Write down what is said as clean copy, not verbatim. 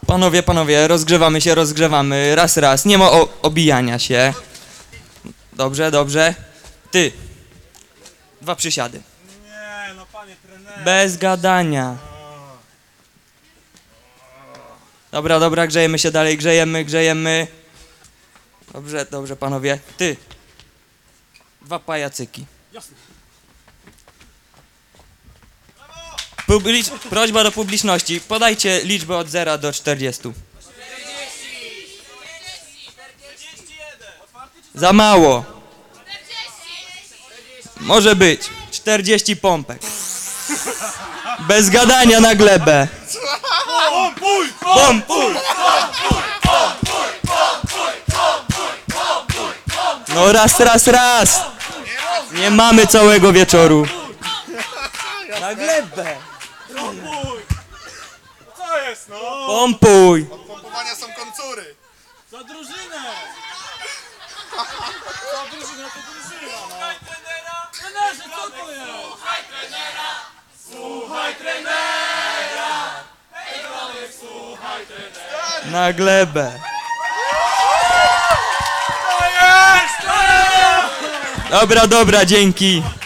Panowie, rozgrzewamy. Raz. Nie ma obijania się. Dobrze. Ty. 2 przysiady. Nie, no panie trenerze. Bez gadania. Dobra, grzejemy się dalej, grzejemy. Dobrze, panowie. Ty. 2 pajacyki. Jasne. Prośba do publiczności. Podajcie liczbę od 0 do 40. 41. Za mało. Może być. 40 pompek. Bez gadania na glebę. Pompuj! No raz. Nie mamy całego wieczoru. Na glebę. Co jest, no? Pompuj. Od pompowania są koncury. Za drużynę! Za drużynę to drużyna, no. Słuchaj trenera! Trenerze, co to jest? Słuchaj trenera! Słuchaj trenera! Hej, Gronek, słuchaj trenera! Na glebę. To jest! Dobra, dzięki.